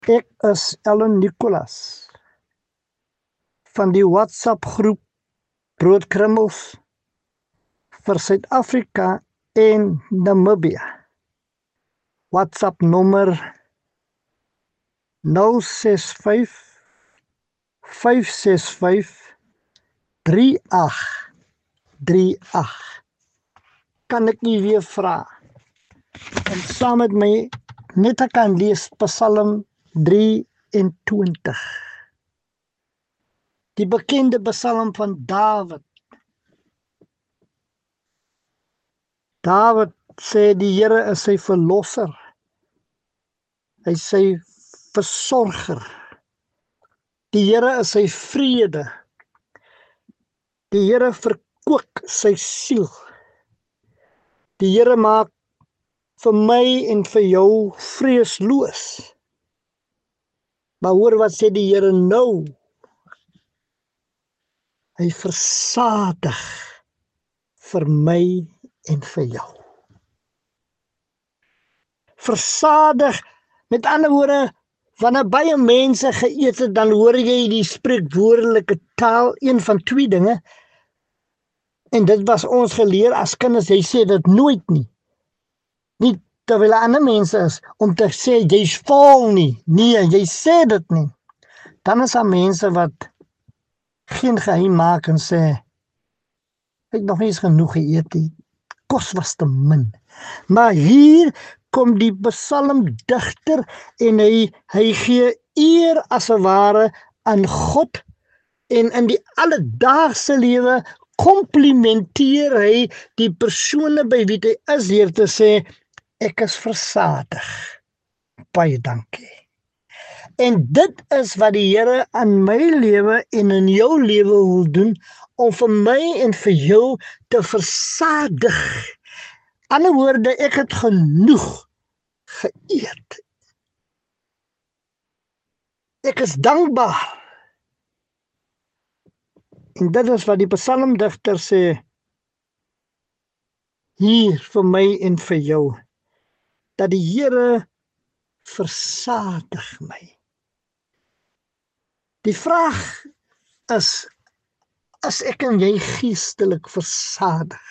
Ek is Ellen Nicholas van die WhatsApp groep Broodkrummels vir Suid-Afrika en Namibië. WhatsApp nommer 065 565 3838. Kan ek nie weer vra om saam met my net te kan lees Psalm 23. Die bekende Psalm van Dawid. Dawid sê die Here is sy verlosser. Hy is sy versorger. Die Here is sy vrede. Die Here verkoop sy siel. Die Here maak vir my en vir jou vreesloos. Maar hoor wat sê die Here nou? Hy versadig vir my en vir jou. Versadig, met ander woorde, wanneer baie mense geëet het, dan hoor jy die spreekwoordelike taal, een van twee dinge, en dit was ons geleer as kinders, jy sê dit nooit nie. Nie terwyl ander mense is, om te sê, jy's vol nie, nee, jy sê dit nie. Dan is daar mense wat geen geheim maak en sê, ek het nog nie eens genoeg geëet nie, kos was te min. Maar hier kom die psalmdigter en hy gee eer as 'n ware aan God, en in die alledaagse lewe komplimenteer hy die persone by wie hy is deur te sê, ek is versadig. Baie dankie. En dit is wat die Here aan my lewe en in jou lewe wil doen, om vir my en vir jou te versadig. Ander woorde, ek het genoeg geëet. Ek is dankbaar. En dit is wat die psalmdigter sê, hier vir my en vir jou, dat die Here versadig my. Die vraag is ek en jy geestelik versadig?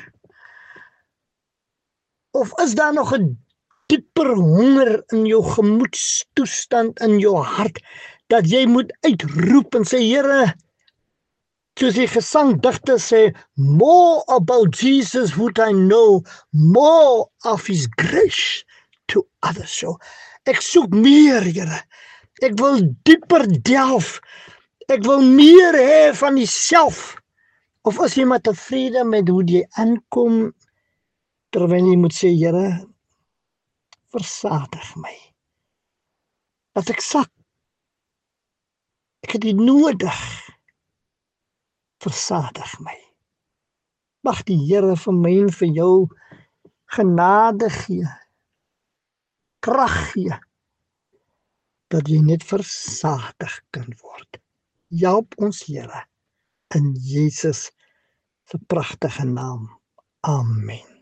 Of is daar nog 'n dieper honger in jou gemoedstoestand, in jou hart, dat jy moet uitroep en sê, Here, soos die gesangdigter sê, more about Jesus would I know, more of his grace to others show. Ek soek meer, Here. Ek wil dieper delf. Ek wil meer hê van Uself. Of is jy maar tevrede met hoe jy aankom, terwyl jy moet sê, Here, versadig my. Dat ek sak. Ek het dit nodig. Versadig my. Mag die Here vir my en vir jou genade gee, krag gee, dat jy net versadig kan word. Help ons, Here, in Jesus se pragtige naam. Amen.